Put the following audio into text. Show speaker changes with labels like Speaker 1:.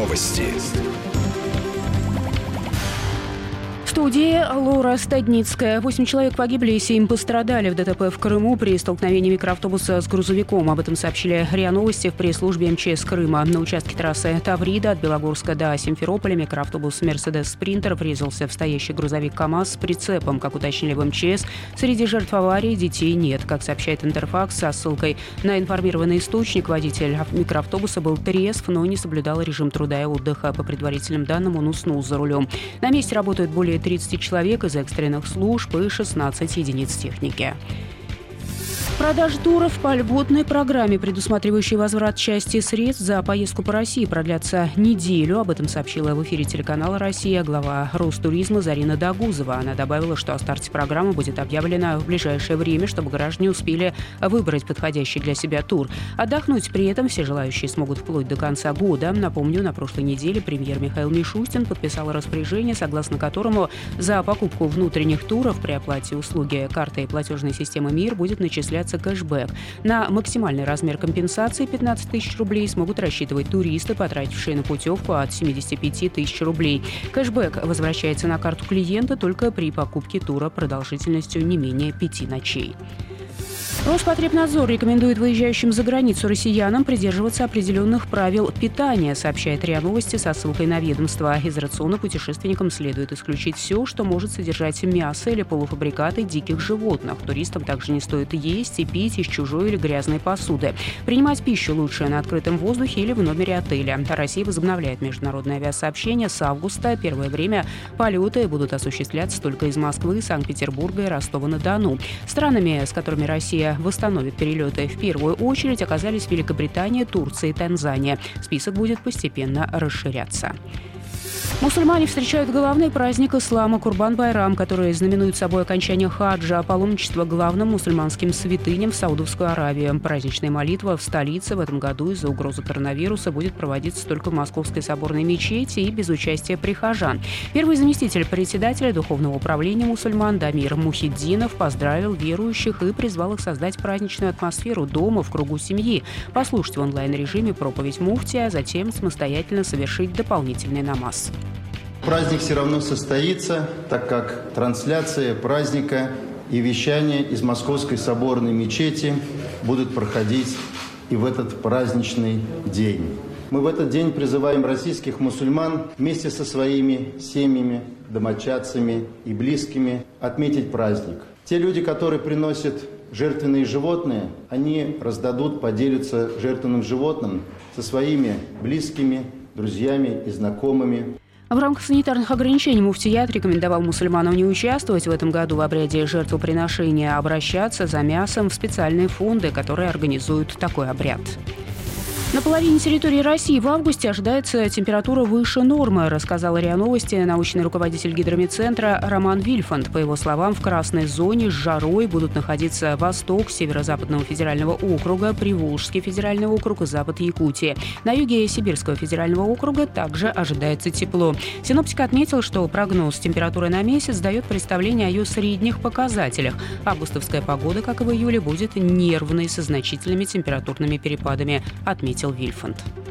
Speaker 1: Новости.
Speaker 2: В студии Лора Стадницкая. 8 человек погибли и 7 пострадали в ДТП в Крыму при столкновении микроавтобуса с грузовиком. Об этом сообщили РИА Новости в пресс-службе МЧС Крыма. На участке трассы Таврида от Белогорска до Симферополя микроавтобус «Мерседес Спринтер» врезался в стоящий грузовик КАМАЗ с прицепом. Как уточнили в МЧС, среди жертв аварии детей нет. Как сообщает Интерфакс со ссылкой на информированный источник, водитель микроавтобуса был трезв, но не соблюдал режим труда и отдыха. По предварительным данным, он уснул за рулем. На месте работают более 30 человек из экстренных служб и 16 единиц техники. Продажи туров по льготной программе, предусматривающей возврат части средств за поездку по России, продлятся неделю. Об этом сообщила в эфире телеканала «Россия» глава Ростуризма Зарина Дагузова. Она добавила, что о старте программы будет объявлено в ближайшее время, чтобы граждане успели выбрать подходящий для себя тур. Отдохнуть при этом все желающие смогут вплоть до конца года. Напомню, на прошлой неделе премьер Михаил Мишустин подписал распоряжение, согласно которому за покупку внутренних туров при оплате услуги картой платежной системы МИР будет начисляться кэшбэк. На максимальный размер компенсации 15 тысяч рублей смогут рассчитывать туристы, потратившие на путевку от 75 тысяч рублей. Кэшбэк возвращается на карту клиента только при покупке тура продолжительностью не менее 5 ночей. Роспотребнадзор рекомендует выезжающим за границу россиянам придерживаться определенных правил питания, сообщает РИА Новости со ссылкой на ведомство. Из рациона путешественникам следует исключить все, что может содержать мясо или полуфабрикаты диких животных. Туристам также не стоит есть и пить из чужой или грязной посуды. Принимать пищу лучше на открытом воздухе или в номере отеля. Россия возобновляет международное авиасообщение с августа. Первое время полеты будут осуществляться только из Москвы, Санкт-Петербурга и Ростова-на-Дону. Странами, с которыми Россия восстановит перелеты, в первую очередь оказались Великобритания, Турция и Танзания. Список будет постепенно расширяться. Мусульмане встречают главный праздник ислама Курбан-Байрам, который знаменует собой окончание хаджа, паломничество главным мусульманским святыням в Саудовскую Аравию. Праздничная молитва в столице в этом году из-за угрозы коронавируса будет проводиться только в Московской соборной мечети и без участия прихожан. Первый заместитель председателя Духовного управления мусульман Дамир Мухиддинов поздравил верующих и призвал их создать праздничную атмосферу дома в кругу семьи, послушать в онлайн-режиме проповедь муфтия, а затем самостоятельно совершить дополнительный намаз.
Speaker 3: Праздник все равно состоится, так как трансляция праздника и вещание из Московской соборной мечети будут проходить и в этот праздничный день. Мы в этот день призываем российских мусульман вместе со своими семьями, домочадцами и близкими отметить праздник. Те люди, которые приносят жертвенные животные, они раздадут, поделятся жертвенным животным со своими близкими, друзьями и знакомыми.
Speaker 2: В рамках санитарных ограничений муфтият рекомендовал мусульманам не участвовать в этом году в обряде жертвоприношения, а обращаться за мясом в специальные фонды, которые организуют такой обряд. На половине территории России в августе ожидается температура выше нормы, рассказал РИА Новости научный руководитель гидромедцентра Роман Вильфанд. По его словам, в красной зоне с жарой будут находиться Восток Северо-Западного федерального округа, Приволжский федеральный округ и Запад Якутии. На юге Сибирского федерального округа также ожидается тепло. Синоптик отметил, что прогноз температуры на месяц дает представление о ее средних показателях. Августовская погода, как и в июле, будет нервной, со значительными температурными перепадами, отметил Вильфанд.